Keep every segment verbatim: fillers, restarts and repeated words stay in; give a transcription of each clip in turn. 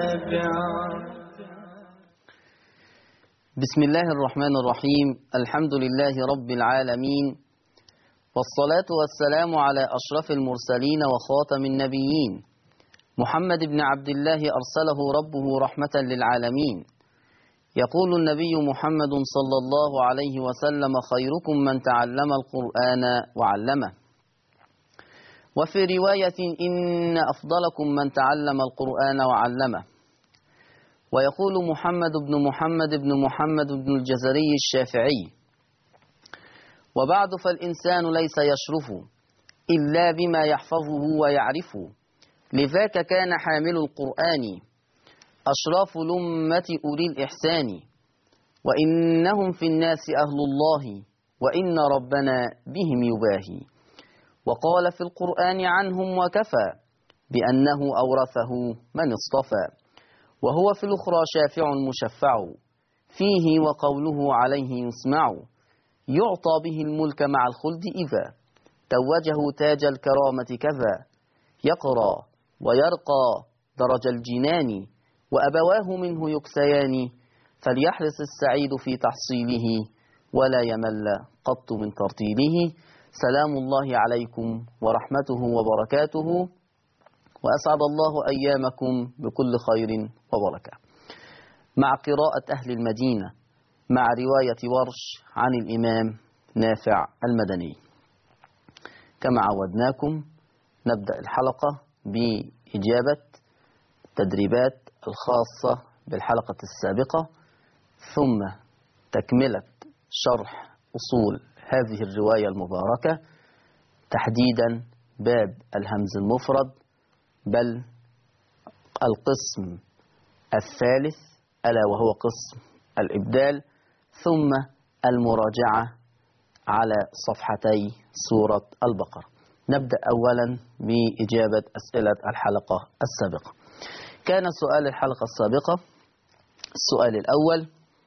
بسم الله الرحمن الرحيم. الحمد لله رب العالمين، والصلاة والسلام على أشرف المرسلين وخاتم النبيين محمد بن عبد الله أرسله ربه رحمة للعالمين. يقول النبي محمد صلى الله عليه وسلم: خيركم من تعلم القرآن وعلمه. وفي رواية: إن أفضلكم من تعلم القرآن وعلمه. ويقول محمد بن محمد بن محمد بن الجزري الشافعي: وبعد فالإنسان ليس يشرف إلا بما يحفظه ويعرفه، لذاك كان حامل القرآن أشراف الأمة أولي الإحسان، وإنهم في الناس أهل الله، وإن ربنا بهم يباهي. وقال في القرآن عنهم وكفى بأنه أورثه من اصطفى، وهو في الأخرى شافع مشفع فيه، وقوله عليه يسمع، يعطى به الملك مع الخلد إذا توجه تاج الكرامة كذا، يقرى ويرقى درج الجنان، وأبواه منه يكسيان، فليحرص السعيد في تحصيله، ولا يمل قط من ترتيله. سلام الله عليكم ورحمته وبركاته، وأسعد الله أيامكم بكل خير وبركة. مع قراءة أهل المدينة مع رواية ورش عن الإمام نافع المدني. كما عودناكم نبدأ الحلقة بإجابة التدريبات الخاصة بالحلقة السابقة، ثم تكملة شرح أصول هذه الرواية المباركة، تحديدا باب الهمز المفرد، بل القسم الثالث ألا وهو قسم الإبدال، ثم المراجعة على صفحتي سورة البقرة. نبدأ أولا بإجابة أسئلة الحلقة السابقة. كان سؤال الحلقة السابقة السؤال الأول: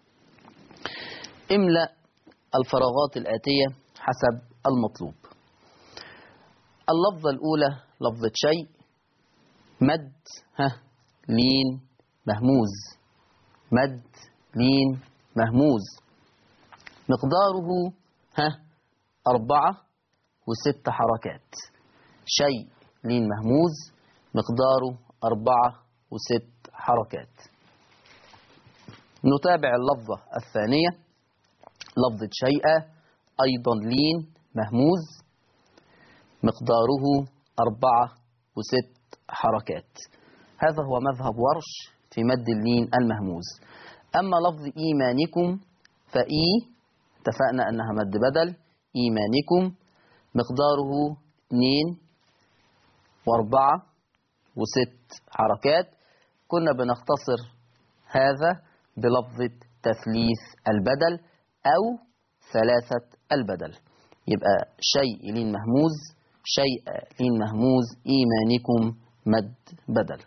املأ الفراغات الآتية حسب المطلوب. اللفظة الأولى لفظة شيء، مد ها لين مهموز، مد لين مهموز، مقداره ها أربعة وست حركات. شيء لين مهموز مقداره أربعة وست حركات. نتابع اللفظة الثانية لفظة شيئا، أيضا لين مهموز مقداره أربعة وست حركات. هذا هو مذهب ورش في مد اللين المهموز. أما لفظ إيمانكم فإي اتفقنا أنها مد بدل، إيمانكم مقداره اثنين واربعة وست حركات. كنا بنختصر هذا بلفظة تثليث البدل أو ثلاثة البدل، يبقى شيء لين مهموز، شيء لين مهموز، إيمانكم مد بدل.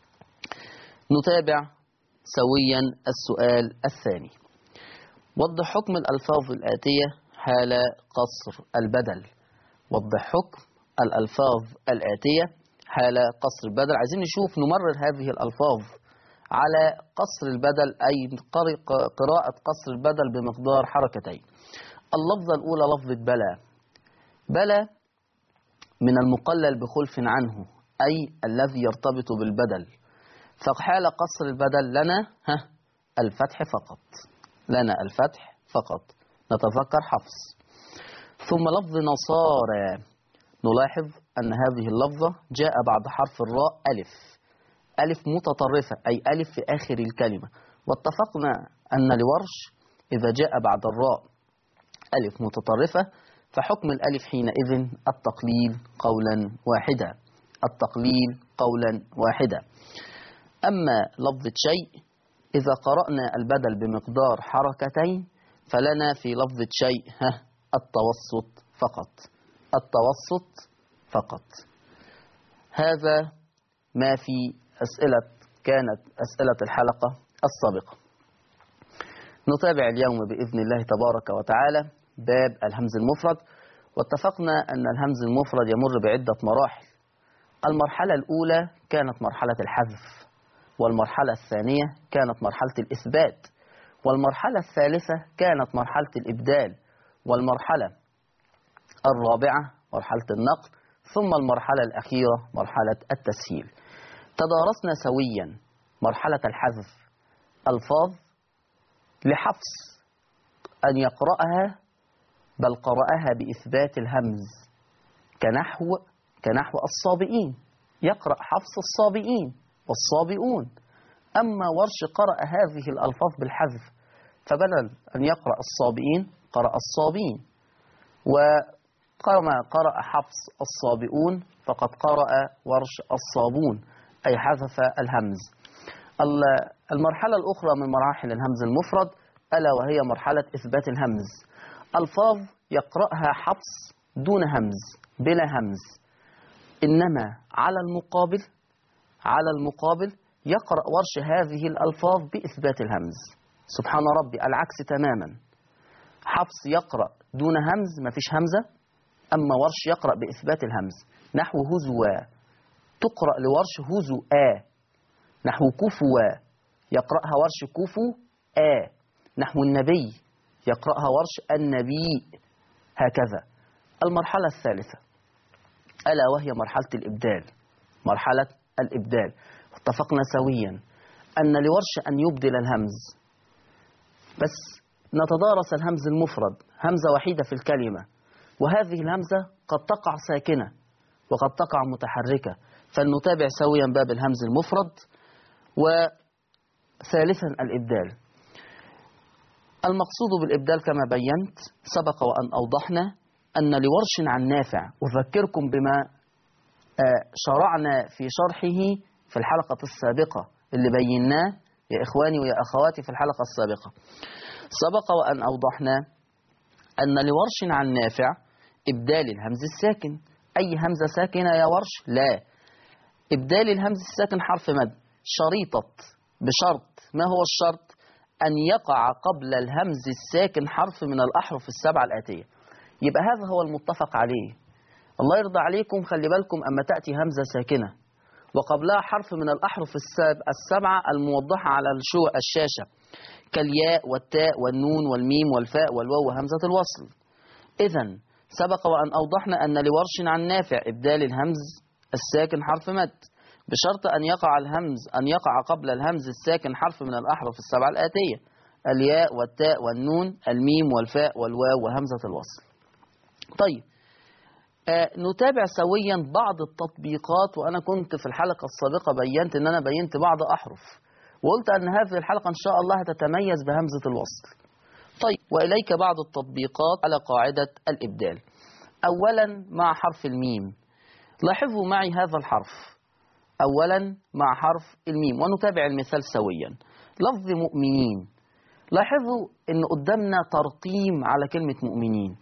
نتابع سويا السؤال الثاني: وضح حكم الألفاظ الآتية حال قصر البدل. وضح حكم الألفاظ الآتية حال قصر البدل. عايزين نشوف نمرر هذه الألفاظ على قصر البدل، أي قراءة قصر البدل بمقدار حركتين. اللفظة الأولى لفظة بلى. بلى من المقلل بخلف عنه، أي الذي يرتبط بالبدل، فحال قصر البدل لنا ها الفتح فقط، لنا الفتح فقط. نتذكر حفص. ثم لفظ نصارى، نلاحظ أن هذه اللفظة جاء بعد حرف الراء ألف، ألف متطرفة، أي ألف في آخر الكلمة. واتفقنا أن لورش إذا جاء بعد الراء ألف متطرفة فحكم الألف حينئذ التقليل قولا واحدا، التقليل قولا واحدا. أما لفظة شيء إذا قرأنا البدل بمقدار حركتين فلنا في لفظة شيء ها التوسط فقط، التوسط فقط. هذا ما في أسئلة كانت أسئلة الحلقة السابقة. نتابع اليوم بإذن الله تبارك وتعالى باب الهمز المفرد. واتفقنا أن الهمز المفرد يمر بعدة مراحل. المرحلة الأولى كانت مرحلة الحذف، والمرحلة الثانية كانت مرحلة الإثبات، والمرحلة الثالثة كانت مرحلة الإبدال، والمرحلة الرابعة مرحلة النقل، ثم المرحلة الأخيرة مرحلة التسهيل. تدارسنا سويا مرحلة الحذف ألفاظ لحفص أن يقرأها، بل قرأها بإثبات الهمز، كنحو كنحو الصابئين، يقرأ حفص الصابئين والصابئون. أما ورش قرأ هذه الألفاظ بالحذف، فبدل أن يقرأ الصابئين قرأ الصابين، وكما قرأ حفص الصابئون فقد قرأ ورش الصابون، أي حذف الهمز. المرحلة الأخرى من مراحل الهمز المفرد ألا وهي مرحلة إثبات الهمز، ألفاظ يقرأها حفص دون همز، بلا همز، إنما على المقابل على المقابل يقرأ ورش هذه الألفاظ بإثبات الهمز. سبحان ربي، العكس تماما. حفص يقرأ دون همز، ما فيش همزة، أما ورش يقرأ بإثبات الهمز، نحو هزوا تقرأ لورش هزوا، نحو كفوا يقرأها ورش كفو آ، نحو النبي يقرأها ورش النبي، هكذا. المرحلة الثالثة ألا وهي مرحلة الإبدال، مرحلة الإبدال. اتفقنا سويا أن لورش أن يبدل الهمز، بس نتدارس الهمز المفرد، همزة وحيدة في الكلمة، وهذه الهمزة قد تقع ساكنة وقد تقع متحركة، فلنتابع سويا باب الهمز المفرد. وثالثا الإبدال. المقصود بالإبدال كما بينت سبق وأن أوضحنا أن لورش عن نافع، أذكركم بما شرعنا في شرحه في الحلقة السابقة اللي بيناه يا إخواني ويا أخواتي في الحلقة السابقة. سبق وأن أوضحنا أن لورش عن نافع إبدال الهمز الساكن. أي همزة ساكنة يا ورش؟ لا، إبدال الهمز الساكن حرف مد، شريطة بشرط. ما هو الشرط؟ أن يقع قبل الهمز الساكن حرف من الأحرف السبعة الآتية. يبقى هذا هو المتفق عليه. الله يرضى عليكم، خلي بالكم أما تأتي همزة ساكنة وقبلها حرف من الأحرف السبعة الموضحة على الشاشة كالياء والتاء والنون والميم والفاء والواو وهمزة الوصل. إذن سبق وأن أوضحنا أن لورش عن نافع إبدال الهمز الساكن حرف مد بشرط أن يقع الهمز أن يقع قبل الهمز الساكن حرف من الأحرف السبعة الآتية: الياء والتاء والنون الميم والفاء والواو وهمزة الوصل. طيب، آه نتابع سويا بعض التطبيقات. وأنا كنت في الحلقة السابقة بينت أن أنا بينت بعض أحرف، وقلت أن هذه الحلقة إن شاء الله هتتميز بهمزة الوصل. طيب، وإليك بعض التطبيقات على قاعدة الإبدال. أولا مع حرف الميم، لاحظوا معي هذا الحرف. أولا مع حرف الميم، ونتابع المثال سويا. لفظ مؤمنين، لاحظوا أن قدامنا ترقيم على كلمة مؤمنين.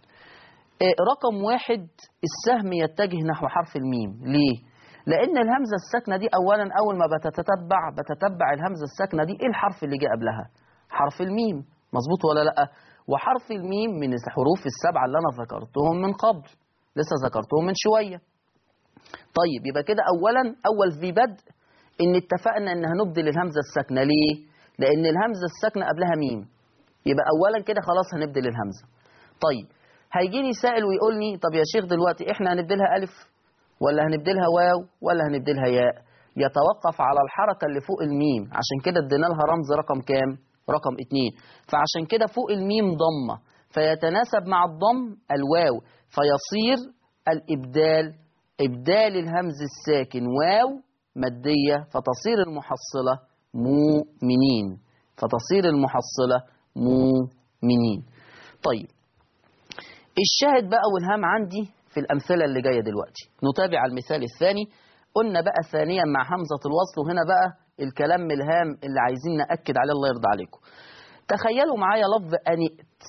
رقم واحد، السهم يتجه نحو حرف الميم. ليه؟ لأن الهمزة الساكنة دي أولا أول ما بتتتبع بتتبع الهمزة الساكنة دي إيه الحرف اللي جاء قبلها؟ حرف الميم، مظبوط ولا لأ؟ وحرف الميم من الحروف السبعة اللي أنا ذكرتهم من قبل، لسه ذكرتهم من شوية. طيب، يبقى كده أولا أول ذي بدء إن اتفقنا إن هنبدل الهمزة الساكنة. ليه؟ لأن الهمزة الساكنة قبلها ميم، يبقى أولا كده خلاص هنبدل الهمزة. طيب، هيجيني سائل ويقول لي طب يا شيخ دلوقتي إحنا هنبدلها ألف ولا هنبدلها واو ولا هنبدلها ياء؟ يتوقف على الحركة اللي فوق الميم، عشان كده ادينا لها رمز رقم كام؟ رقم اتنين. فعشان كده فوق الميم ضمة، فيتناسب مع الضم الواو، فيصير الإبدال إبدال الهمز الساكن واو مادية، فتصير المحصلة مؤمنين، فتصير المحصلة مؤمنين. طيب، الشاهد بقى والهام عندي في الأمثلة اللي جاية دلوقتي. نتابع المثال الثاني. قلنا بقى ثانيا مع همزة الوصل، وهنا بقى الكلام الهام اللي عايزين نأكد عليه الله يرضى عليكم. تخيلوا معايا لفظ أنئت.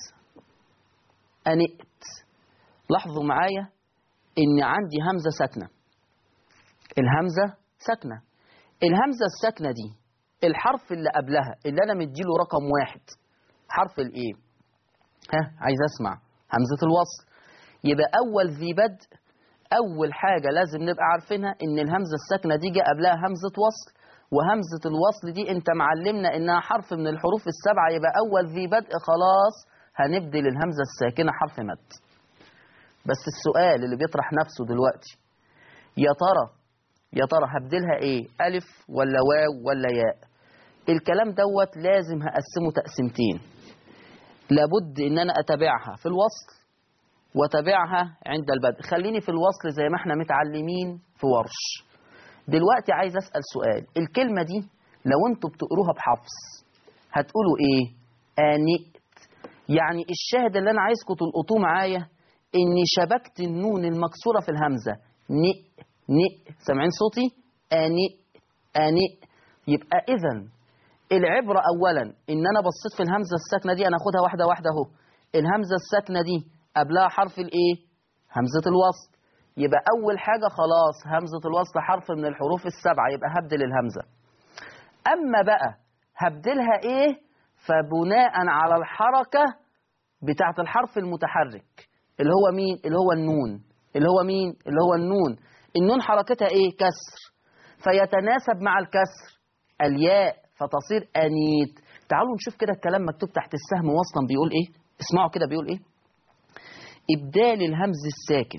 أنئت، لاحظوا معايا إن عندي همزة ساكنة، الهمزة ساكنة. الهمزة الساكنة دي الحرف اللي قبلها اللي أنا مديله رقم واحد حرف الإيه؟ ها، عايز أسمع همزة الوصل. يبقى أول ذي بدء، أول حاجة لازم نبقى عارفينها إن الهمزة الساكنة دي جاء قبلها همزة وصل، وهمزة الوصل دي انت معلمنا انها حرف من الحروف السبعة، يبقى اول ذي بدء خلاص هنبدل الهمزة الساكنة حرف مد. بس السؤال اللي بيطرح نفسه دلوقتي، يا ترى يا ترى هبدلها ايه؟ الف ولا واو ولا ياء؟ الكلام دوت لازم هقسمه تقسيمتين، لابد ان انا اتابعها في الوصل واتابعها عند البدء. خليني في الوصل زي ما احنا متعلمين في ورش. دلوقتي عايز اسال سؤال، الكلمه دي لو انتوا بتقروها بحفص هتقولوا ايه؟ انئت. يعني الشاهد اللي انا عايزكم تلقطوه معايا اني شبكت النون المكسوره في الهمزه، نئ نئ، سامعين صوتي؟ انئ انئ. يبقى اذا العبره اولا ان انا بصيت في الهمزه الساكنه دي، انا اخدها واحده واحده اهو. الهمزه الساكنه دي قبلها حرف الايه؟ همزه الوصل. يبقى اول حاجه خلاص همزه الوصل حرف من الحروف السبعه، يبقى هبدل الهمزه. اما بقى هبدلها ايه؟ فبناء على الحركه بتاعه الحرف المتحرك اللي هو مين؟ اللي هو النون. اللي هو مين؟ اللي هو النون. النون حركتها ايه؟ كسر، فيتناسب مع الكسر الياء فتصير انيت. تعالوا نشوف كده الكلام مكتوب تحت السهم وصلا بيقول ايه. اسمعوا كده بيقول ايه. ابدال الهمز الساكن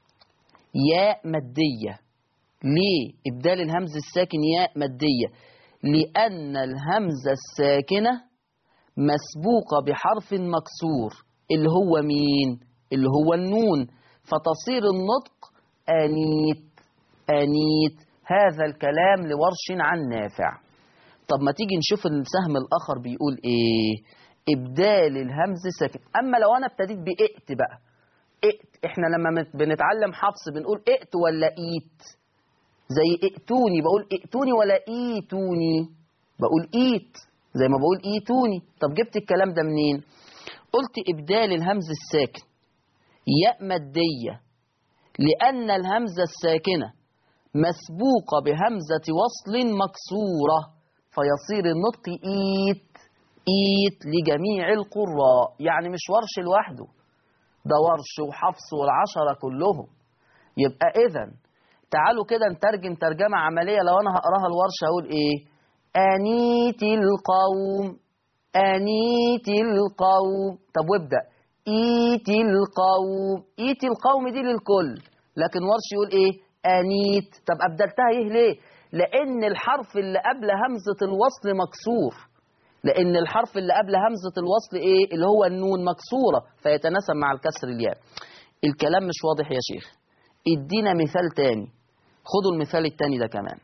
ياء ماديه. ليه ابدال الهمز الساكن ياء ماديه؟ لان الهمزه الساكنه مسبوقه بحرف مكسور اللي هو مين؟ اللي هو النون، فتصير النطق انيت انيت. هذا الكلام لورش عن نافع. طب ما تيجي نشوف السهم الاخر بيقول ايه. ابدال الهمز ساكن. اما لو انا ابتديت بائت بقى، ائت، احنا لما بنتعلم حفص بنقول ائت ولا ايت؟ زي ائتوني بقول ائتوني ولا ايتوني؟ بقول ايت زي ما بقول ايتوني. طب جبت الكلام ده منين؟ قلت ابدال الهمز الساكن ياء ماديه لان الهمزه الساكنه مسبوقه بهمزه وصل مكسوره فيصير النطق ايت ايت لجميع القراء. يعني مش ورش لوحده، ده ورش وحفص والعشرة كلهم. يبقى إذن تعالوا كده نترجم ترجمة عملية. لو أنا هقراها الورش هقول إيه؟ أنيت القوم أنيت القوم. طب وابدأ إيت القوم. إيت القوم دي للكل، لكن ورش يقول إيه؟ أنيت. طب أبدلتها إيه ليه؟ لأن الحرف اللي قبل همزة الوصل مكسور. لأن الحرف اللي قبل همزة الوصل إيه؟ اللي هو النون مكسورة فيتناسب مع الكسر الياء. الكلام مش واضح يا شيخ، ادينا مثال تاني. خدوا المثال التاني ده كمان.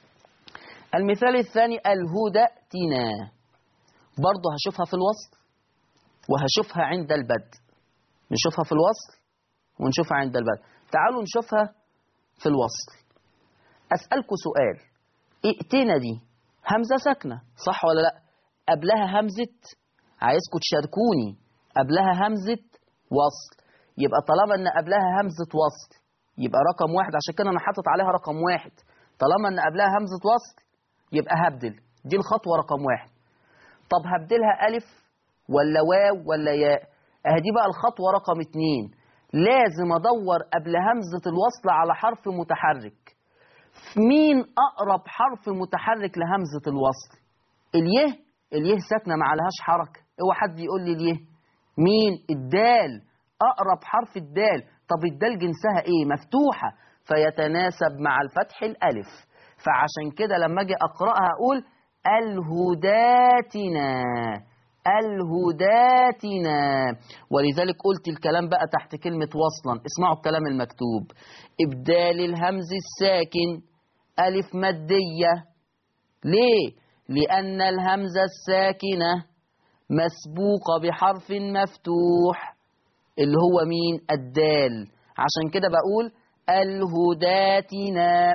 المثال الثاني الهدأتنا، برضه هشوفها في الوصل وهشوفها عند البدء. نشوفها في الوصل ونشوفها عند البدء. تعالوا نشوفها في الوصل. أسألكوا سؤال، ائتنا دي همزة ساكنة صح ولا لأ؟ قبلها همزة، عايزكم تشاركوني، قبلها همزة وصل. يبقى طالما ان قبلها همزة وصل يبقى رقم واحد، عشان كده انا حاطط عليها رقم واحد. طالما ان قبلها همزة وصل يبقى هبدل، دي الخطوة رقم واحد. طب هبدلها ألف ولا واو ولا ياء؟ اهي دي بقى الخطوة رقم اتنين. لازم ادور قبل همزة الوصل على حرف متحرك. مين اقرب حرف متحرك لهمزة الوصل؟ اليه. اليه ساكنة ما عليهاش حركة، اوعى حد يقول لي اليه. مين؟ الدال، اقرب حرف الدال. طب الدال جنسها ايه؟ مفتوحة فيتناسب مع الفتح الالف. فعشان كده لما اجي اقراها اقول الهداتنا الهداتنا. ولذلك قلت الكلام بقى تحت كلمة وصلا. اسمعوا الكلام المكتوب. ابدال الهمز الساكن الف مادية. ليه؟ لأن الهمزة الساكنة مسبوقة بحرف مفتوح اللي هو مين؟ الدال. عشان كده بقول الهداتنا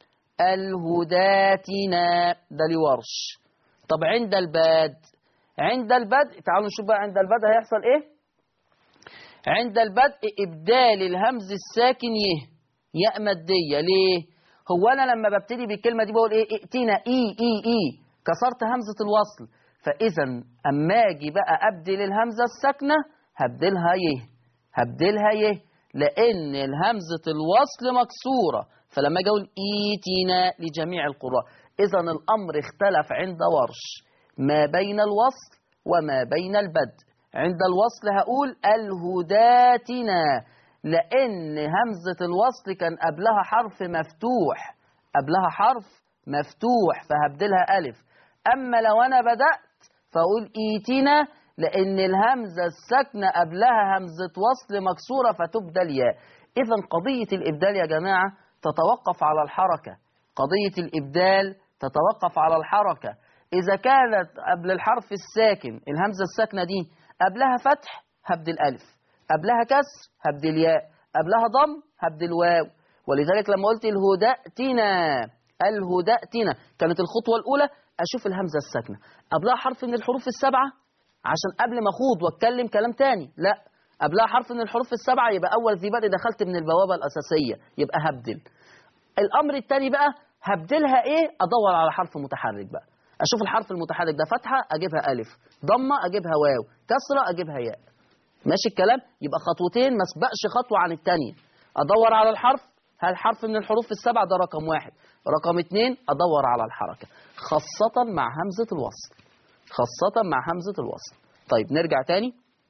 الهداتنا. ده لورش. طب عند البدء، عند البدء تعالوا نشوف بقى عند البدء هيحصل ايه. عند البدء ابدال الهمز الساكن يه ياء مادية. ليه؟ هو انا لما ببتدي بالكلمة دي بقول ايه؟ ائتنا اي اي اي، كسرت همزة الوصل. فإذا أما أجي بقى أبدل الهمزة الساكنة هبدلها يه هبدلها يه لأن الهمزة الوصل مكسورة. فلما أجي أقول إيتينا لجميع القراء، إذا الأمر اختلف عند ورش ما بين الوصل وما بين البدء. عند الوصل هقول الهداتنا، لأن همزة الوصل كان قبلها حرف مفتوح، قبلها حرف مفتوح فهبدلها ألف. أما لو أنا بدأت فأقول إيتنا، لأن الهمزة الساكنة قبلها همزة وصل مكسورة فتبدل ياء. إذا قضية الإبدال يا جماعة تتوقف على الحركة، قضية الإبدال تتوقف على الحركة. إذا كانت قبل الحرف الساكن الهمزة الساكنة دي قبلها فتح هبدل ألف، قبلها كسر هبدل ياء، قبلها ضم هبدل واو. ولذلك لما قلت الهدأتنا الهدأتنا كانت الخطوة الأولى أشوف الهمزة الساكنة قبلها حرف من الحروف السبعة، عشان قبل ما أخوض وأتكلم كلام تاني لا، قبلها حرف من الحروف السبعة يبقى أول ذي بدء دخلت من البوابة الأساسية يبقى هبدل. الأمر التاني بقى هبدلها إيه؟ أدور على حرف متحرك بقى، أشوف الحرف المتحرك ده فتحة أجيبها ألف، ضمة أجيبها واو، كسرة أجيبها ياء. ماشي الكلام؟ يبقى خطوتين ما سبقش خطوة عن التانية. أدور على الحرف، هل حرف من الحروف السبعة ده رقم واحد. رقم اتنين أدور على الحركة، خاصة مع همزة الوصل، خاصة مع همزة الوصل. طيب نرجع تاني.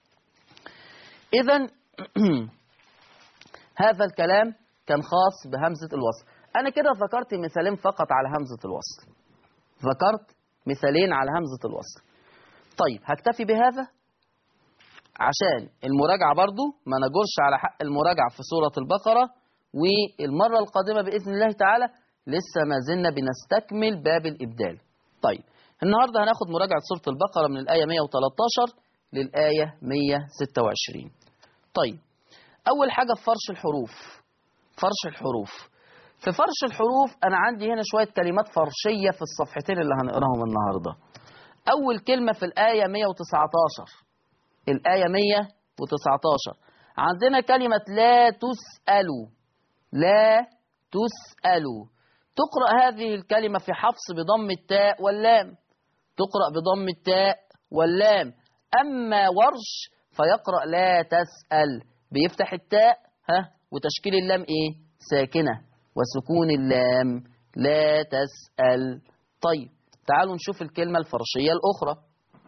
إذن هذا الكلام كان خاص بهمزة الوصل. أنا كده ذكرت مثالين فقط على همزة الوصل، ذكرت مثالين على همزة الوصل. طيب هكتفي بهذا عشان المراجعة برضو ما نجرش على حق المراجعة في سورة البقرة. والمرة القادمة بإذن الله تعالى لسه ما زلنا بنستكمل باب الإبدال. طيب النهاردة هناخد مراجعة سورة البقرة من الآية مئة وثلاثة عشر للآية مئة وستة وعشرين. طيب أول حاجة في فرش الحروف، فرش الحروف. في فرش الحروف أنا عندي هنا شوية كلمات فرشية في الصفحتين اللي هنقراهم النهاردة. أول كلمة في الآية مئة وتسعة عشر، الآية مئة وتسعة عشر عندنا كلمة لا تسألوا، لا تسألوا. تقرأ هذه الكلمة في حفص بضم التاء واللام، تقرأ بضم التاء واللام. أما ورش فيقرأ لا تسأل، بيفتح التاء ها وتشكيل اللام إيه؟ ساكنة، وسكون اللام لا تسأل. طيب تعالوا نشوف الكلمة الفرشية الأخرى.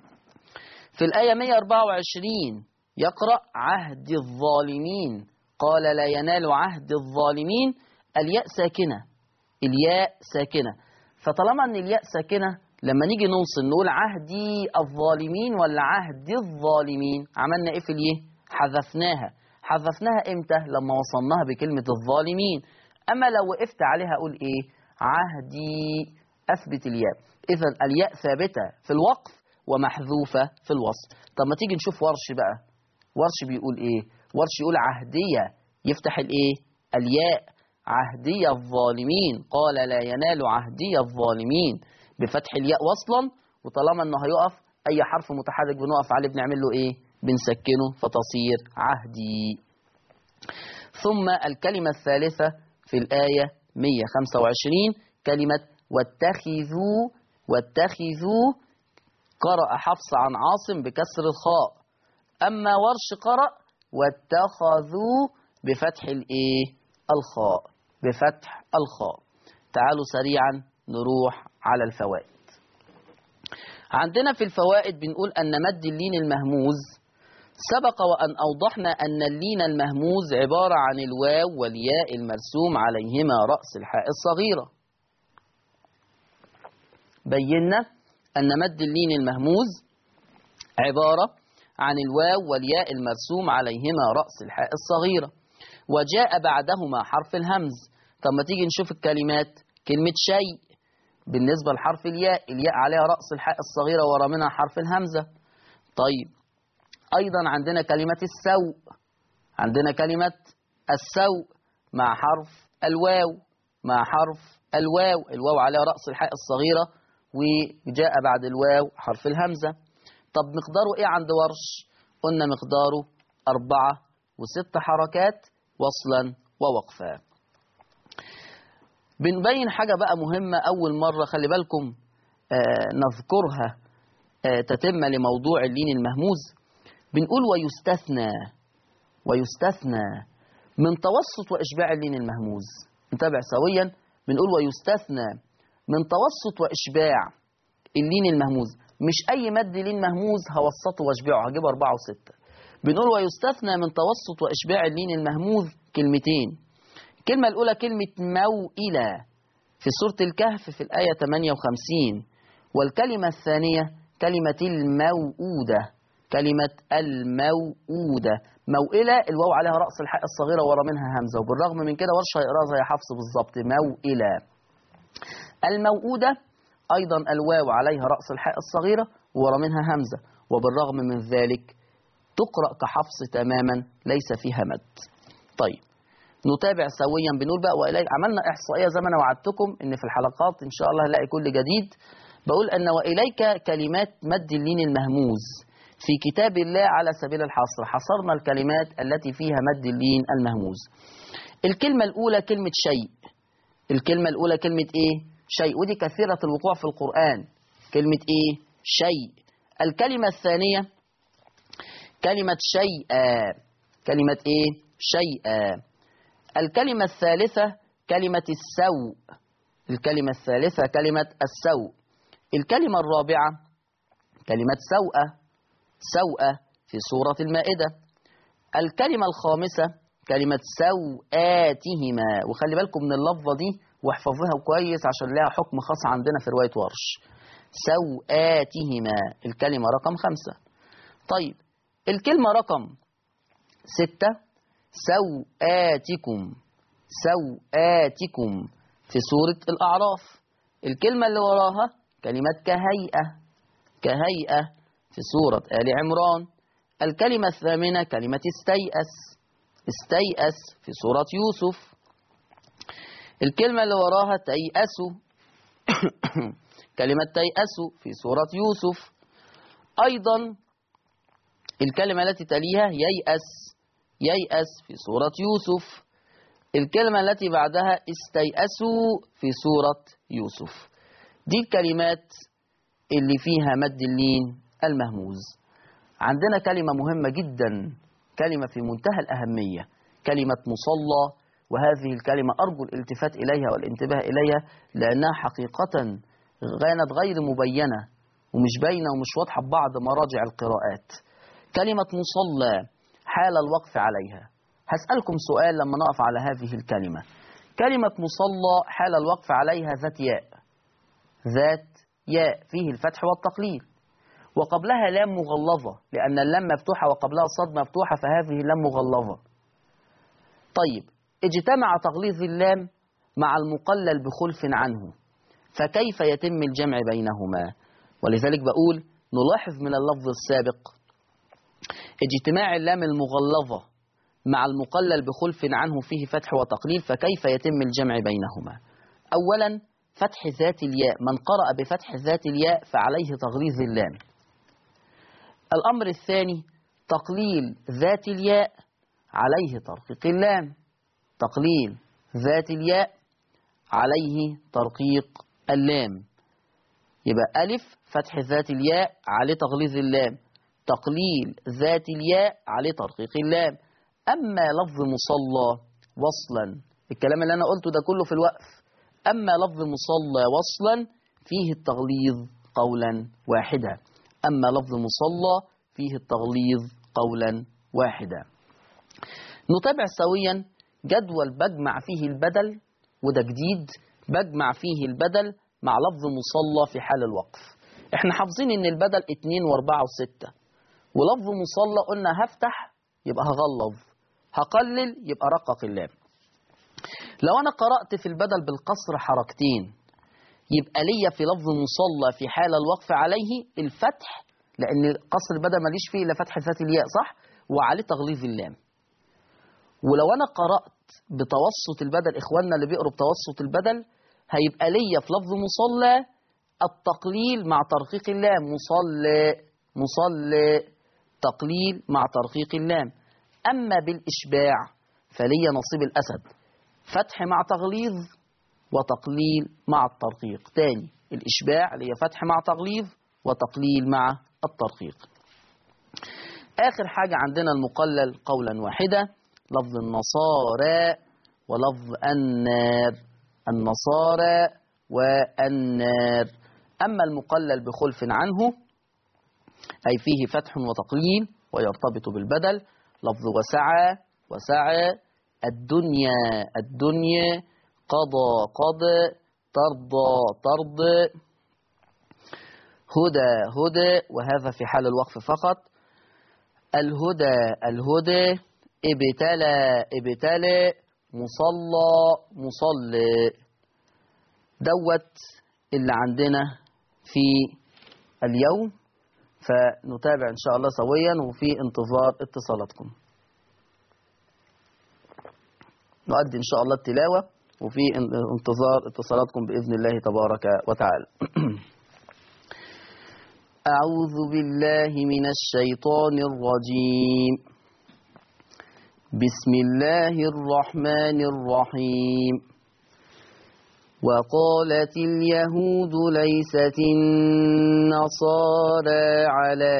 في الآية مئة وأربعة وعشرين يقرأ عهد الظالمين، قال لا ينال عهد الظالمين. الياء ساكنة، الياء ساكنة. فطالما أن الياء ساكنة لما نيجي نوصل نقول عهدي الظالمين ولا عهد الظالمين، عملنا إيه في الياء؟ حذفناها. حذفناها إمتى؟ لما وصلناها بكلمة الظالمين. أما لو وقفت عليها أقول إيه؟ عهدي، أثبت الياء. إذن الياء ثابتة في الوقف ومحذوفة في الوصل. طب ما تيجي نشوف ورش بقى. ورش بيقول إيه؟ ورش يقول عهدية، يفتح الإيه؟ الياء. عهدي الظالمين، قال لا ينال عهدي الظالمين، بفتح الياء وصلا. وطالما أنه هيقف أي حرف متحرك بنقف عليه بنعمل له إيه؟ بنسكنه فتصير عهدي. ثم الكلمة الثالثة في الآية مئة وخمسة وعشرين كلمة واتخذوا. واتخذوا قرأ حفص عن عاصم بكسر الخاء، أما ورش قرأ واتخذوا بفتح الإيه؟ الخاء، بفتح الخاء. تعالوا سريعا نروح على الفوائد. عندنا في الفوائد بنقول أن مد اللين المهموز سبق وأن أوضحنا أن اللين المهموز عبارة عن الواو والياء المرسوم عليهما رأس الحاء الصغيرة. بينا أن مد اللين المهموز عبارة عن الواو والياء المرسوم عليهما رأس الحاء الصغيرة، وجاء بعدهما حرف الهمز. طب ما تيجي نشوف الكلمات. كلمة شيء بالنسبة لحرف الياء، الياء عليها رأس الحاء الصغيرة ورا منها حرف الهمزة. طيب أيضا عندنا كلمة السوء، عندنا كلمة السوء مع حرف الواو، مع حرف الواو، الواو عليها رأس الحاء الصغيرة وجاء بعد الواو حرف الهمزة. طب مقداره إيه عند ورش؟ قلنا مقداره أربعة وست حركات وصلا ووقفا. بنبين حاجة بقى مهمة أول مرة خلي بالكم آه نذكرها آه تتم لموضوع اللين المهموز. بنقول ويستثنى، ويستثنى من توسط وإشباع اللين المهموز. نتابع سويا. بنقول ويستثنى من توسط وإشباع اللين المهموز. مش أي مد لين مهموز هوسطه واشبعه، هجيب أربعة وستة. بنقول ويستثنى من توسط وإشباع اللين المهموز كلمتين. الكلمة الأولى كلمة موئلة في سورة الكهف في الآية ثمانية وخمسين، والكلمة الثانية كلمة الموؤودة، كلمة الموؤودة. موئلة الواو عليها رأس الحاء الصغيرة ورا منها همزة، وبالرغم من كده ورشة يقراها زي حفص بالظبط موئلة. الموؤودة أيضا الواو عليها رأس الحاء الصغيرة ورا منها همزة، وبالرغم من ذلك تقرأ كحفص تماما ليس فيها مد. طيب نتابع سويا. بنقول بقى وإليك، عملنا إحصائية زي ما أنا وعدتكم إن في الحلقات إن شاء الله هنلاقي كل جديد. بقول أن وإليك كلمات مد اللين المهموز في كتاب الله على سبيل الحصر. حصرنا الكلمات التي فيها مد اللين المهموز. الكلمة الأولى كلمة شيء. الكلمة الأولى كلمة إيه؟ شيء، ودي كثيرة الوقوع في القرآن. كلمة إيه؟ شيء. الكلمة الثانية كلمة شيئا. كلمة إيه؟ شيئا. الكلمة الثالثة كلمة السوء. الكلمة الثالثة كلمة السوء. الكلمة الرابعة كلمة سوءة. سوءة في سورة المائدة. الكلمة الخامسة كلمة سوآتهما، وخلي بالكم من اللفظة دي واحفظوها كويس عشان لها حكم خاص عندنا في رواية ورش. سوآتهما الكلمة رقم خمسة. طيب الكلمة رقم ستة سوآتكم. سوآتكم في سورة الأعراف. الكلمة اللي وراها كلمة كهيئة. كهيئة في سورة آل عمران. الكلمة الثامنة كلمة استيأس. استيأس في سورة يوسف. الكلمة اللي وراها تيأسوا. كلمة تيأسوا في سورة يوسف. أيضا الكلمة التي تليها ييأس. ييأس في سورة يوسف. الكلمة التي بعدها استيأسوا في سورة يوسف. دي الكلمات اللي فيها مد اللين المهموز. عندنا كلمة مهمة جدا، كلمة في منتهى الأهمية، كلمة مصلى. وهذه الكلمة أرجو الالتفات إليها والانتباه إليها، لأنها حقيقة كانت غير مبينة ومش باينة ومش واضحة ببعض مراجع القراءات. كلمة مصلى حال الوقف عليها. هسألكم سؤال لما نقف على هذه الكلمة. كلمة مصلى حال الوقف عليها ذات ياء. ذات ياء فيه الفتح والتقليل، وقبلها لام مغلظة، لأن اللام مفتوحة وقبلها صاد مفتوحة، فهذه اللام مغلظة. طيب اجتمع تغليظ اللام مع المقلل بخلف عنه، فكيف يتم الجمع بينهما؟ ولذلك بقول نلاحظ من اللفظ السابق اجتماع اللام المغلظة مع المقلل بخلف عنه فيه فتح وتقليل، فكيف يتم الجمع بينهما؟ أولا فتح ذات الياء، من قرأ بفتح ذات الياء فعليه تغليظ اللام. الأمر الثاني تقليل ذات الياء عليه ترقيق اللام. تقليل ذات الياء عليه ترقيق اللام. يبقى ألف فتح ذات الياء عليه تغليظ اللام، تقليل ذات الياء عليه ترقيق اللام. أما لفظ مصلى وصلا، الكلام اللي أنا قلته ده كله في الوقف. أما لفظ مصلى وصلا فيه التغليظ قولا واحدا. أما لفظ مصلى فيه التغليظ قولا واحدا. نتابع سويا جدول بجمع فيه البدل، وده جديد، بجمع فيه البدل مع لفظ مصلى في حال الوقف. احنا حافظين ان البدل اتنين واربعة وستة، ولفظ مصلى قلنا هفتح يبقى هغلظ، هقلل يبقى رقق اللام. لو انا قرأت في البدل بالقصر حركتين يبقى ليا في لفظ مصلى في حال الوقف عليه الفتح، لان قصر البدل ماليش فيه الا فتح ذات الياء صح، وعليه تغليظ اللام. ولو انا قرأت بتوسط البدل، اخواننا اللي بيقروا بتوسط البدل، هيبقى ليا في لفظ مصلى التقليل مع ترقيق اللام. مصلى مصلى تقليل مع ترقيق اللام. اما بالاشباع فليا نصيب الاسد، فتح مع تغليظ وتقليل مع الترقيق. تاني الاشباع ليا فتح مع تغليظ وتقليل مع الترقيق. اخر حاجة عندنا المقلل قولا واحدا، لفظ النصارى ولفظ النار. النصارى والنار. أما المقلل بخلف عنه أي فيه فتح وتقليل ويرتبط بالبدل، لفظ وسعى وسعى، الدنيا الدنيا، قضى قض، ترضى ترض، هدى هدى، وهذا في حال الوقف فقط. الهدى الهدى، ابتلى ابتلى، مصلى مصلى. دوت اللي عندنا في اليوم، فنتابع إن شاء الله سويا وفي انتظار اتصالاتكم. نؤدي إن شاء الله التلاوة وفي انتظار اتصالاتكم بإذن الله تبارك وتعالى. أعوذ بالله من الشيطان الرجيم. بسم الله الرحمن الرحيم. وقالت اليهود ليست النصارى على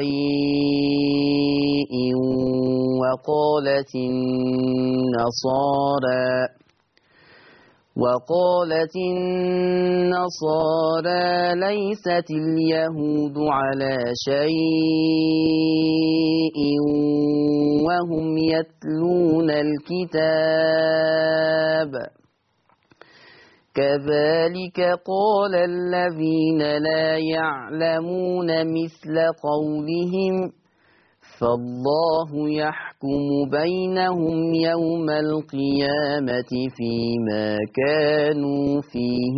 شيء وقالت النصارى وقالت النصارى ليست اليهود على شيء وهم يتلون الكتاب كذلك قال الذين لا يعلمون مثل قولهم فالله يحكم بينهم يوم القيامة فيما كانوا فيه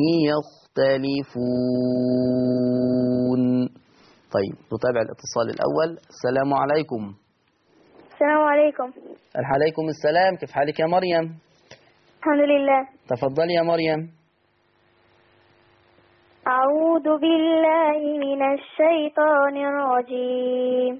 يختلفون. طيب نتابع الاتصال الأول. السلام عليكم. السلام عليكم. عليكم السلام، كيف حالك يا مريم؟ الحمد لله. تفضلي يا مريم. أعوذ بالله من الشيطان الرجيم.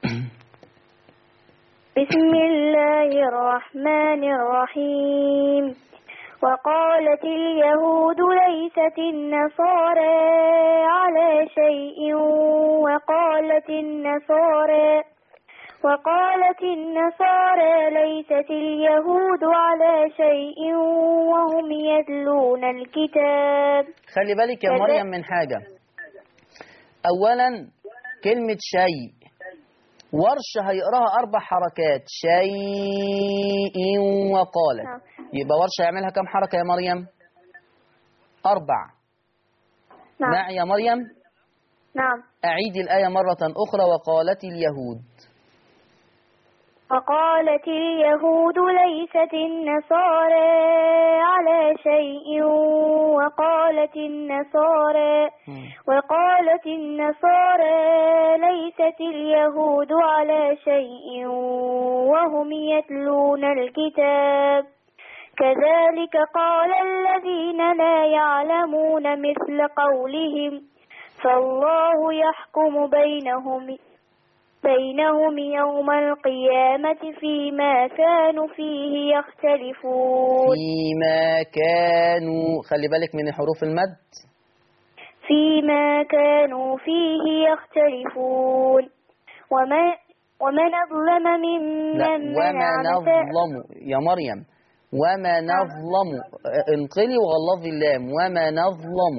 بسم الله الرحمن الرحيم. وقالت اليهود ليست النصارى على شيء وقالت النصارى وقالت النصارى ليست اليهود على شيء وهم يتلون الكتاب. خلي بالك يا مريم من حاجة. أولا كلمة شيء ورش هيقراها أربع حركات، شيء وقالت. نعم. يبقى ورش هيعملها كم حركة يا مريم؟ أربع. نعم. معي يا مريم؟ نعم. أعيدي الآية مرة أخرى. وقالت اليهود وقالت اليهود ليست النصارى على شيء وقالت النصارى وقالت النصارى ليست اليهود على شيء وهم يتلون الكتاب كذلك قال الذين لا يعلمون مثل قولهم فالله يحكم بينهم بينهم يوم القيامة فيما كانوا فيه يختلفون. فيما كانوا، خلي بالك من حروف المد. فيما كانوا فيه يختلفون. وما ومن أظلم ممن وما نظلم يا مريم، وما نظلم، انقلي وغلظي اللام. وما نظلم.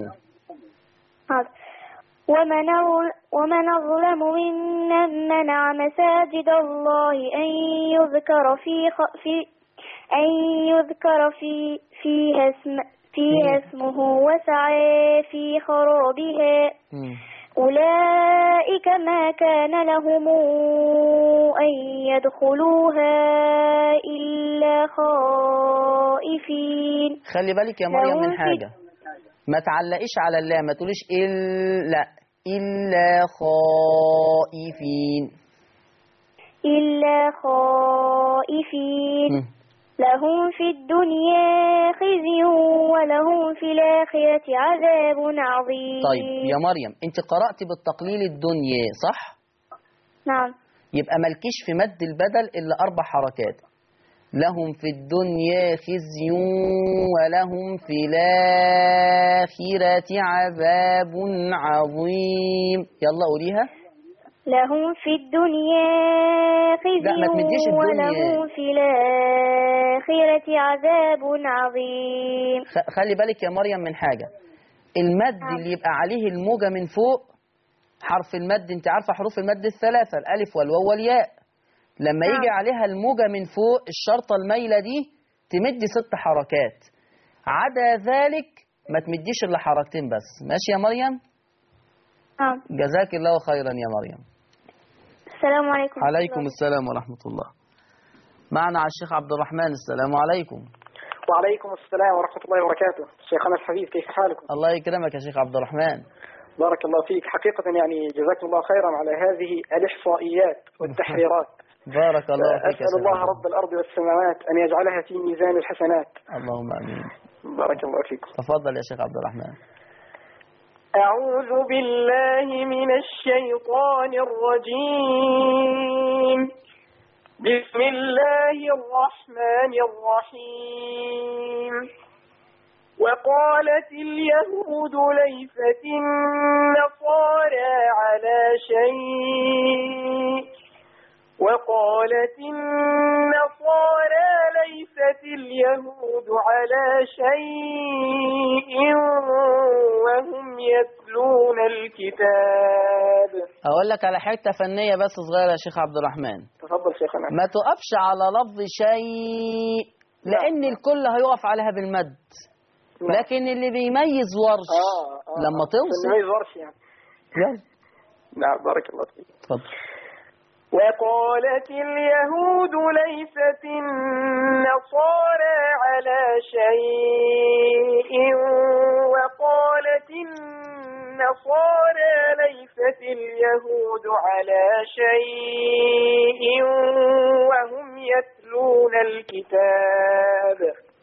ومن ومن أظلم ممن منع مساجد الله أن يذكر في في أن يذكر في فيها اسم فيها اسمه وسعى في خرابها أولئك ما كان لهم أن يدخلوها إلا خائفين. خلي بالك يا مريم من حاجة، ما تعلقيش على اللام، ما تقوليش إلا إلا خائفين إلا خائفين م. لهم في الدنيا خزي ولهم في الآخرة عذاب عظيم. طيب يا مريم أنت قرأت بالتقليل الدنيا صح؟ نعم. يبقى مالكيش في مد البدل إلا أربع حركات. لهم في الدنيا خزي ولهم في الآخرة عذاب عظيم. يلا قوليها. لهم في الدنيا خزي ولهم في الآخرة عذاب عظيم. خلي بالك يا مريم من حاجة، المد اللي يبقى عليه الموجة من فوق حرف المد، انت عارفة حروف المد الثلاثة الألف والواو والياء، لما نعم. يجي عليها الموجة من فوق الشرطة المايلة دي تمد ست حركات، عدا ذلك ما تمديش إلا حركتين بس. ماشي يا مريم؟ نعم. جزاك الله خيرا يا مريم. السلام عليكم. عليكم السلام ورحمة الله. معنا على الشيخ عبد الرحمن. السلام عليكم. وعليكم السلام ورحمة الله وبركاته. شيخنا الحبيب كيف حالكم؟ الله يكرمك يا شيخ عبد الرحمن. بارك الله فيك. حقيقة يعني جزاكم الله خيرا على هذه الإحصائيات والتحريرات. بارك الله فيك. أسأل الله رب الأرض والسماوات أن يجعلها في ميزان الحسنات. اللهم آمين. بارك الله فيكم. تفضل يا شيخ عبد الرحمن. أعوذ بالله من الشيطان الرجيم. بسم الله الرحمن الرحيم. وقالت اليهود ليست النصارى على شيء وقالت النصارى ليست اليهود على شيء وهم يتلون الكتاب. أقول لك على حتة فنية بس صغيرة يا شيخ عبد الرحمن. تفضل شيخنا. ما تقفش على لفظ شيء لأن الكل هيقف عليها بالمد. نعم. لكن اللي بيميز ورش آه آه لما توصل بيميز ورش يعني. يلا. نعم بارك الله فيك. تفضل. وقالت اليهود ليست النصارى على شيء وقالت النصارى ليست اليهود على شيء وهم يتلون الكتاب.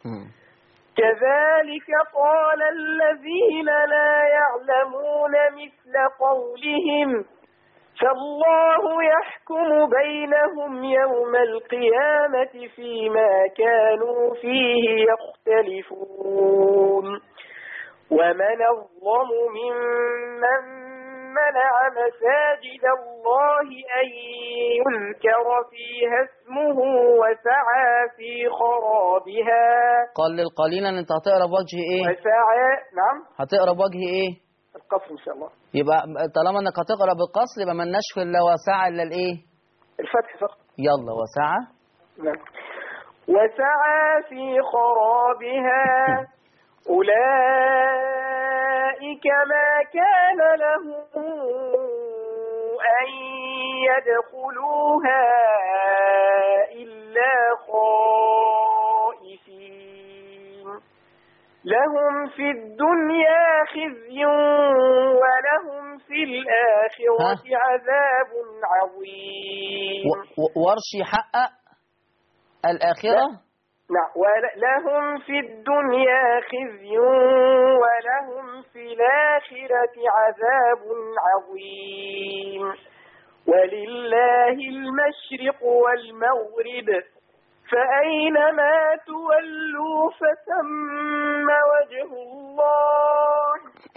كذلك قال الذين لا يعلمون مثل قولهم فالله يحكم بينهم يوم القيامة فيما كانوا فيه يختلفون. ومن الظلم ممن منع مساجد الله أن يذكر فيها اسمه وسعى في خرابها. قلل قليلا. انت هتقرا بوجه ايه؟ وسعى. نعم هتقرا بوجه ايه؟ القصر ان شاء الله. يبقى طالما انك هتقرا بالقصر يبقى مالناش في الا وسعى الا الايه؟ الفتح فقط. يلا وسعى. نعم. وسعى في خرابها أولئك ما كان لهم أن يدخلوها إلا خائفين لهم في الدنيا خزي ولهم في الآخرة عذاب عظيم. ورشي حقق الآخرة. نعم. ولهم في الدنيا خزي ولهم في الآخرة عذاب عظيم. ولله المشرق والمغرب فأينما تولوا فثم وجه الله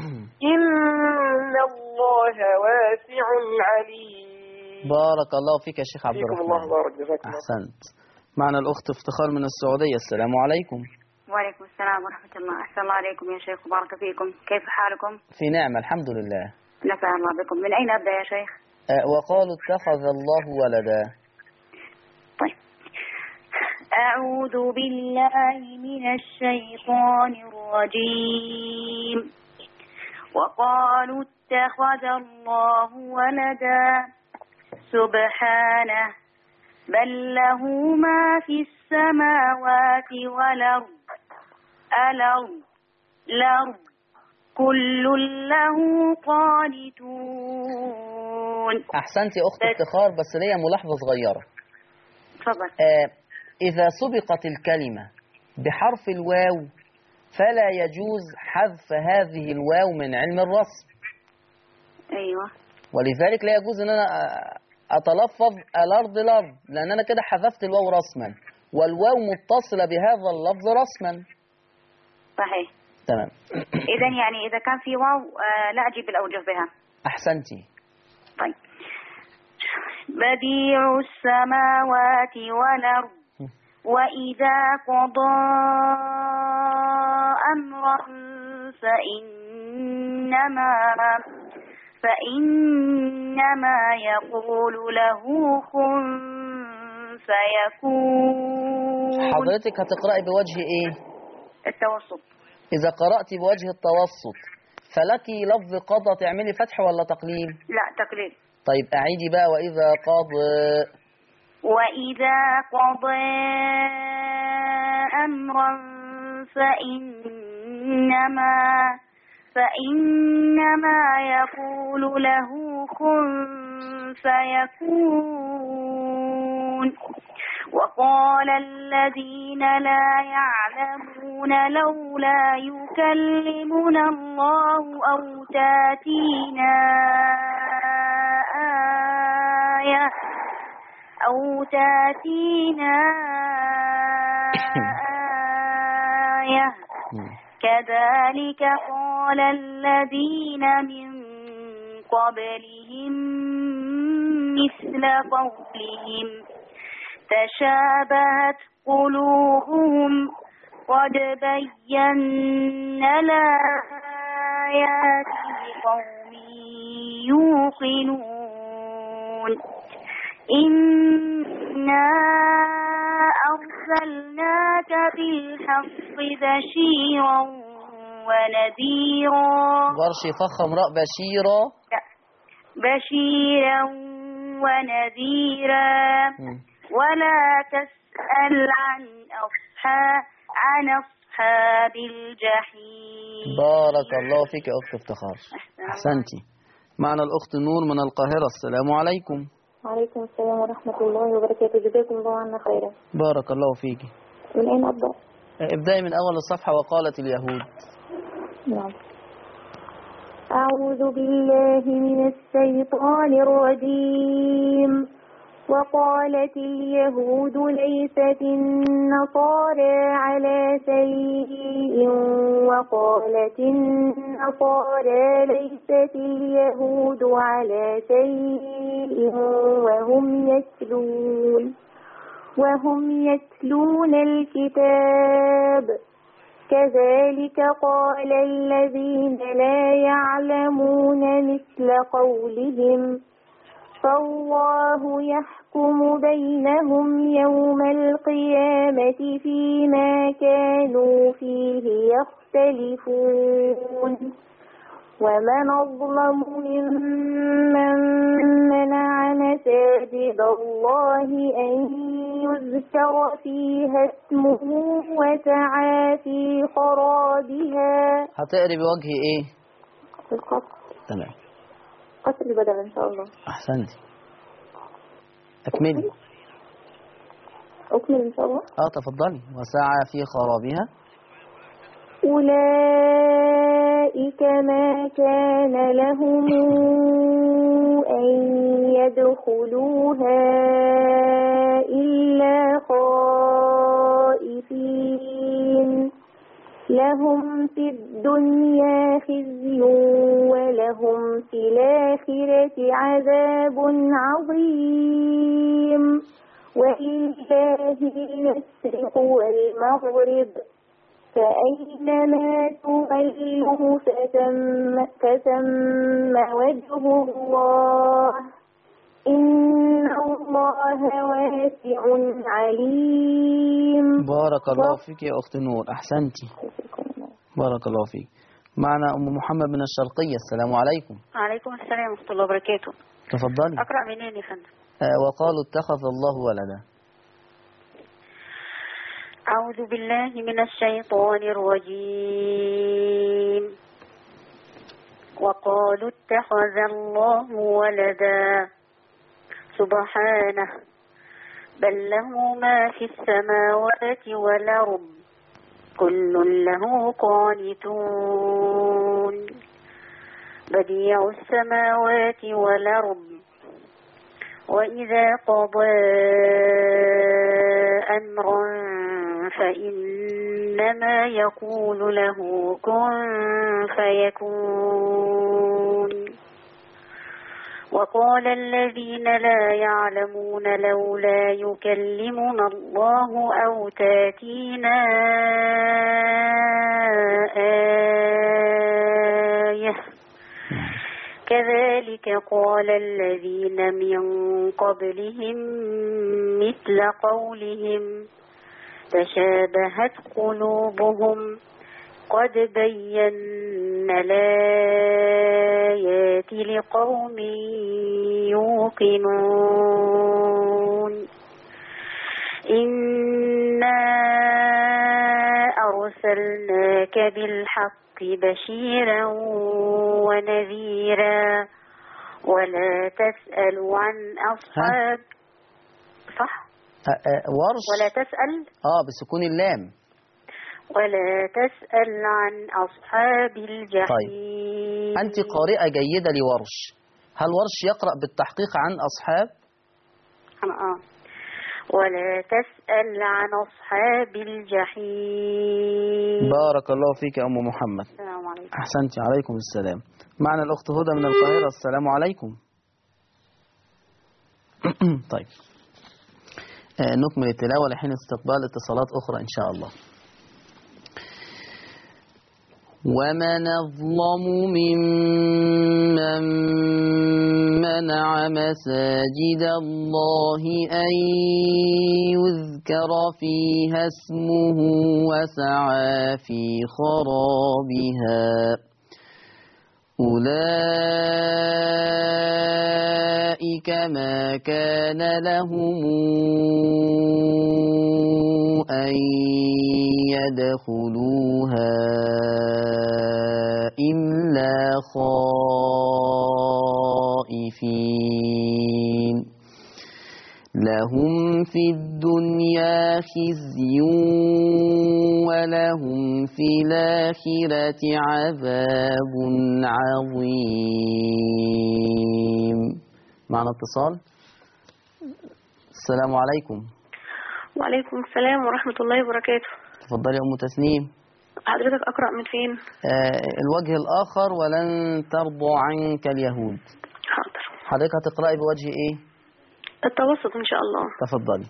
إن الله واسع عليم. بارك الله فيك يا شيخ عبد الرحمن. الله بارك جزاك الله. أحسنت. معنا الأخت افتخار من السعودية. السلام عليكم. وعليكم السلام ورحمة الله. أحسن الله عليكم يا شيخ وبارك فيكم. كيف حالكم؟ في نعمة الحمد لله. نفع الله بكم. من أين أبدأ يا شيخ؟ أه وقالوا اتخذ الله ولدا. طيب. أعوذ بالله من الشيطان الرجيم. وقالوا اتخذ الله ولدا سبحانه بل له ما في السماوات والأرض الأرض الأرض كل له قانتون. أحسنت يا أخت افتخار، بس ليا ملاحظة صغيرة. تفضل. آه إذا سبقت الكلمة بحرف الواو فلا يجوز حذف هذه الواو من علم الرسم. أيوة. ولذلك لا يجوز أن أنا أتلفظ الأرض الأرض، لأن أنا كده حذفت الواو رسما، والواو متصلة بهذا اللفظ رسما. صحيح. تمام. إذا يعني إذا كان في واو آه لا أجيب الأوجه بها. أحسنتي. طيب. بديع السماوات والأرض وإذا قضى أمرا فإن فإنما فإنما يقول له كن فيكون. حضرتك هتقرأي بوجه إيه؟ التوسط. إذا قرأت بوجه التوسط فلك لفظ قضى تعملي فتح ولا تقليل؟ لا تقليل. طيب أعيدي بقى وإذا قضى. وإذا قضى أمرا فإنما فإنما يقول له كن فيكون. وقال الذين لا يعلمون لولا يكلمنا الله أو تأتينا آية أو تأتينا آية كذلك قال الذين من قبلهم مثل قولهم تشابهت قلوبهم قد بينا الآيات لقوم يوقنون. إنا أرسلناك بالحق بشيرا ونذيرا. ورش فخم راء بشيرا بشيرا ونذيرا ولا تسأل عن أصحاب عن أصحاب الجحيم. بارك الله فيك يا أخت افتخار. أحسنتي. معنا الأخت نور من القاهرة. السلام عليكم. وعليكم السلام ورحمة الله وبركاته. جزاكم الله عنا خيرا. بارك الله فيك. من أين أبدأ؟ ابدأي من أول الصفحة. وقالت اليهود. نعم. أعوذ بالله من الشيطان الرجيم. وقالت اليهود ليست النصارى على شيء وقالت النصارى ليست اليهود على شيء وهم يتلون وهم يتلون الكتاب كذلك قال الذين لا يعلمون مثل قولهم فالله يحكم بينهم يوم القيامة فيما كانوا فيه يختلفون ومن أظلم ممن منع مساجد الله أن يذكر فيها اسمه وسعى في خرابها. هتقري بوجه ايه؟ القتل. تمام. قتل بدل إن شاء الله. أحسنتي. أكملي. أكمل إن شاء الله. اه تفضلي. وسعى في خرابها. أولئك ما كان لهم أن يدخلوها إلا خائفين لهم في الدنيا خزي ولهم في الآخرة عذاب عظيم ولله المشرق والمغرب فأينما تولوا فثم, فثم وجه الله إن الله واسع عليم. بارك الله فيك يا أخت نور. أحسنتي. بارك الله فيك. معنا أم محمد من الشرقية. السلام عليكم. وعليكم السلام ورحمة الله وبركاته. تفضلي. أقرأ منين يا فندم؟ آه وقالوا اتخذ الله ولدا. أعوذ بالله من الشيطان الرجيم. وقالوا اتخذ الله ولدا سبحانه بل له ما في السماوات والأرض كل له قانتون بديع السماوات والأرض وإذا قضى أمرا فإنما يقول له كن فيكون وقال الذين لا يعلمون لولا يكلمنا الله أو تأتينا الآية. كذلك قال الذين من قبلهم مثل قولهم تشابهت قلوبهم قد بينا الآيات لقوم يوقنون. إنا أرسلناك بالحق بشيرا ونذيرا ولا تسأل عن أصحاب صح؟ أ- أ- ورش ولا تسأل اه بسكون اللام. ولا تسأل عن أصحاب طيب الجحيم. أنت قارئة جيدة لورش، هل ورش يقرأ بالتحقيق عن أصحاب؟ آه. ولا تسأل عن أصحاب الجحيم. بارك الله فيك يا أم محمد. السلام عليكم. أحسنتي، عليكم السلام. معنا الأخت هدى من القاهرة. السلام عليكم. طيب آه نكمل التلاوة لحين استقبال اتصالات أخرى إن شاء الله. ومن أظلم ممن منع مساجد الله أن يذكر فيها اسمه وسعى في خرابها أولئك ما كان لهم أن يدخلوها إلا خائفين لهم في الدنيا خزي ولهم في الآخرة عذاب عظيم. معنا اتصال. السلام عليكم. وعليكم السلام ورحمة الله وبركاته. تفضلي يا أم تسنيم. حضرتك أقرأ من فين؟ آه الوجه الآخر ولن ترضى عنك اليهود. حاضر. حضرتك هتقرأي بوجه إيه؟ التوسط إن شاء الله. تفضلي.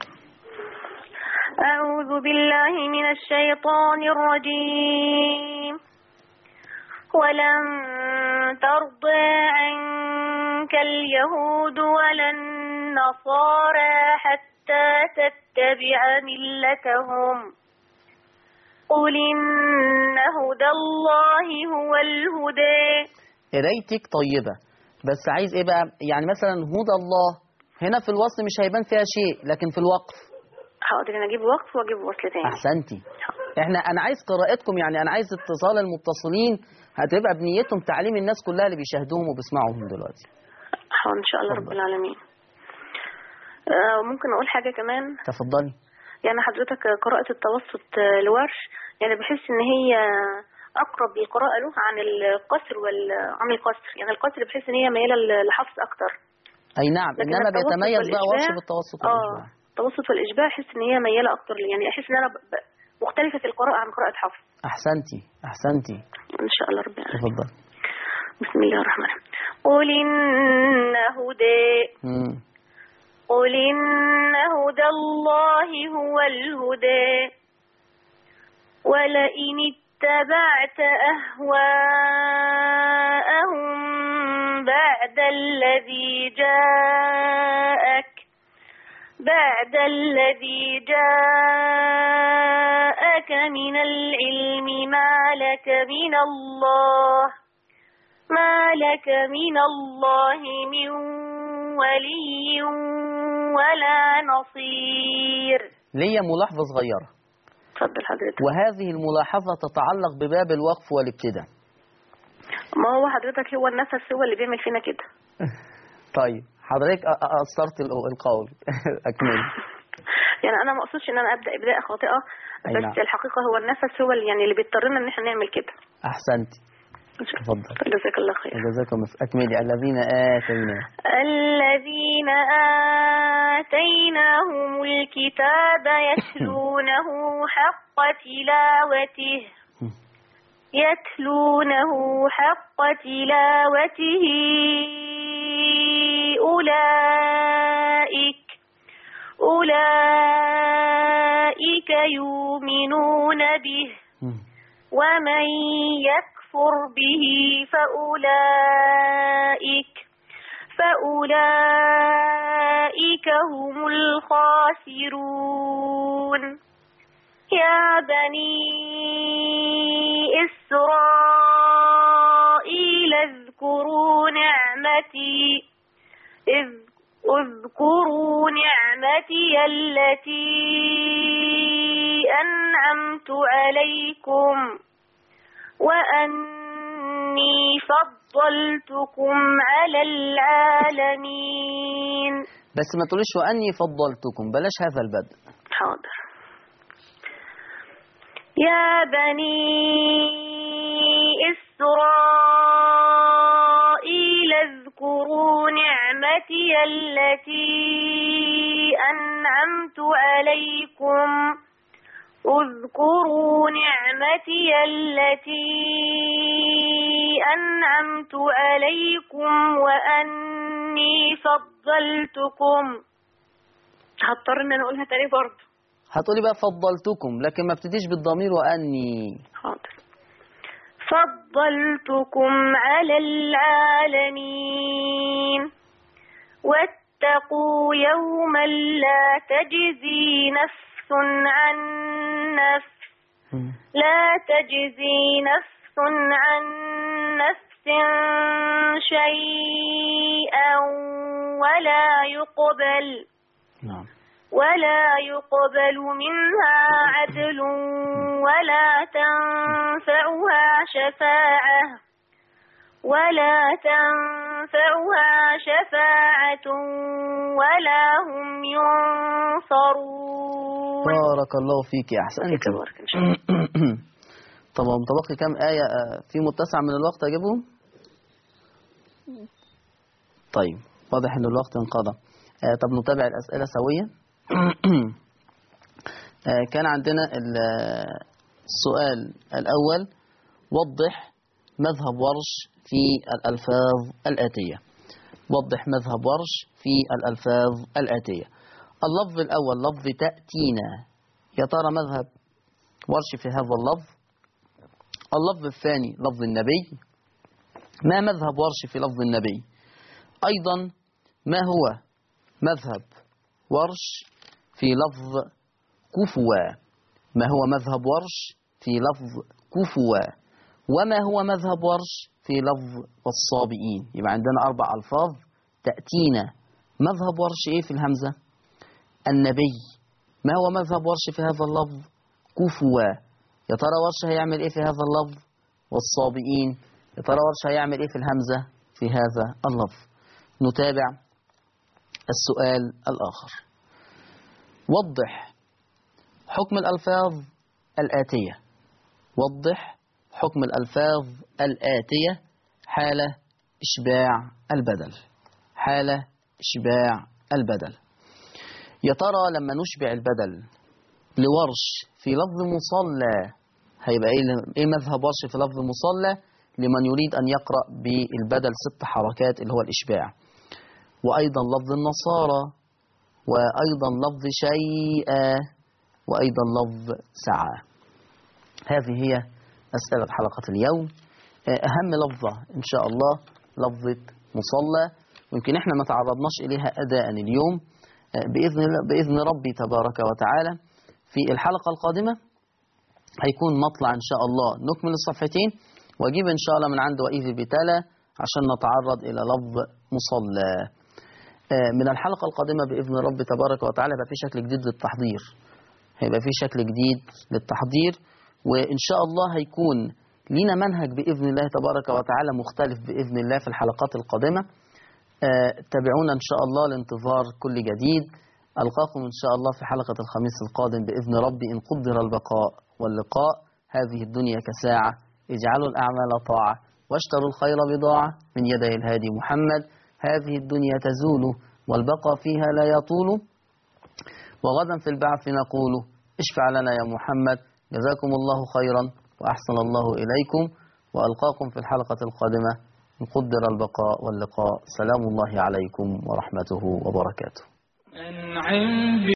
أعوذ بالله من الشيطان الرجيم. ولن ترضى عنك اليهود ولا النصارى حتى تتبع ملتهم قل إن هدى الله هو الهدى. قرايتك طيبة بس عايز إيه بقى؟ يعني مثلا هدى الله هنا في الوصل مش هيبان فيها شيء، لكن في الوقف حاضر أنا أجيب وقف وأجيب وصل تاني. أحسنتي. احنا أنا عايز قراءتكم، يعني أنا عايز اتصال المتصلين هتبقى بنيتهم تعليم الناس كلها اللي بيشاهدوهم وبيسمعوهم دلوقتي. حاضر إن شاء الله رب العالمين. آه ممكن أقول حاجة كمان؟ تفضلي. يعني حضرتك قراءة التوسط لورش يعني بحس إن هي أقرب القراءة له عن القصر وعن القصر، يعني القصر بحس إن هي ميالة للحفظ أكتر. أي نعم، إنما بيتميز بقى ورش بالتوسط والإشباع. آه التوسط والإشباع أحس إن هي ميالة أكتر، يعني أحس إن أنا مختلفة في القراءة عن قراءة حفظ. أحسنتي أحسنتي إن شاء الله رب العالمين. تفضل. بسم الله الرحمن الرحيم. قل إن هدى قل إن هدى الله هو الهدى ولئن اتبعت أهواءهم بعد الذي جاءك بعد الذي جاءك من العلم ما لك من الله ما لك من الله من ولي ولا نصير. ليا ملاحظة صغيرة. اتفضل حضرتك. وهذه الملاحظة تتعلق بباب الوقف والابتداء. ما هو حضرتك هو النفس هو اللي بيعمل فينا كده. طيب حضرتك أثرت القول أكمل. يعني أنا ما أقصدش إن أنا أبدأ بداية خاطئة، بس نعم. الحقيقة هو النفس هو اللي يعني اللي بيضطرنا إن إحنا نعمل كده. أحسنتي. تفضل. جزاك الله خير. جزاكم أكملي. الذين آتينا الذين آتيناهم الكتاب يتلونه حق تلاوته يتلونه حق تلاوته أولئك أولئك يؤمنون به ومن يكفر يكفر به فأولئك فأولئك هم الخاسرون يا بني إسرائيل اذكروا نعمتي اذكروا نعمتي التي أنعمت عليكم وأني فضلتكم على العالمين. بس ما تقوليش وأني فضلتكم، بلاش هذا البدء. حاضر. يا بني إسرائيل اذكروا نعمتي التي أنعمت عليكم اذكروا نعمتي التي أنعمت عليكم وأني فضلتكم. هضطر إن أنا أقولها تاني برضه. هتقولي بقى فضلتكم، لكن ما ابتديش بالضمير وأني. حاضر. فضلتكم على العالمين واتقوا يوما لا تجزي نفس عن نفس لا تجزي نفس عن نفس شيئا ولا يقبل نعم ولا يقبل منها عدل ولا تنفعها شفاعة ولا تنفعها شفاعة ولا هم ينصرون. بارك الله فيك يا أحسنت. طب متبقي كم آية في متسع من الوقت أجيبهم؟ طيب واضح أن الوقت انقضى. طب نتابع الأسئلة سويا. كان عندنا السؤال الأول: وضح مذهب ورش في الألفاظ الآتية. وضح مذهب ورش في الألفاظ الآتية. اللفظ الأول لفظ تأتينا، يا ترى مذهب ورش في هذا اللفظ؟ اللفظ الثاني لفظ النبي، ما مذهب ورش في لفظ النبي؟ أيضا ما هو مذهب ورش في لفظ كفوا؟ ما هو مذهب ورش في لفظ كفوا؟ وما هو مذهب ورش في لفظ الصابئين؟ يبقى عندنا أربع ألفاظ تأتينا. مذهب ورش إيه في الهمزة؟ النبي. ما هو مذهب ورش في هذا اللفظ؟ كفوا. يا ترى ورش هيعمل إيه في هذا اللفظ؟ والصابئين. يا ترى ورش هيعمل إيه في الهمزة في هذا اللفظ؟ نتابع السؤال الآخر: وضح حكم الألفاظ الآتية. وضح حكم الألفاظ الآتية حال إشباع البدل. حال إشباع البدل. يا ترى لما نشبع البدل لورش في لفظ مصلى هيبقى إيه مذهب ورش في لفظ مصلى لمن يريد أن يقرأ بالبدل ست حركات اللي هو الإشباع؟ وأيضا لفظ النصارى، وأيضا لفظ شيئا، وأيضا لفظ سعى. هذه هي أسئلة حلقة اليوم. أهم لفظة إن شاء الله لفظة مصلى، ويمكن إحنا ما تعرضناش إليها أداء اليوم. بإذن, بإذن ربي تبارك وتعالى في الحلقة القادمة هيكون مطلع إن شاء الله نكمل الصفحتين وأجيب إن شاء الله من عند وإذ بتلا عشان نتعرض إلى لفظ مصلى. من الحلقة القادمة بإذن ربي تبارك وتعالى هيبقى في شكل جديد للتحضير. هيبقى في شكل جديد للتحضير، وإن شاء الله هيكون لينا منهج بإذن الله تبارك وتعالى مختلف بإذن الله في الحلقات القادمة. آه تابعونا إن شاء الله لانتظار كل جديد. ألقاكم إن شاء الله في حلقة الخميس القادم بإذن ربي إن قدر البقاء واللقاء. هذه الدنيا كساعة، اجعلوا الأعمال طاعة واشتروا الخير بضاعة من يدي الهادي محمد. هذه الدنيا تزول والبقى فيها لا يطول، وغدا في البعث نقول اشفع لنا يا محمد. جزاكم الله خيرا وأحسن الله إليكم، وألقاكم في الحلقة القادمة إن قدر البقاء واللقاء. سلام الله عليكم ورحمته وبركاته.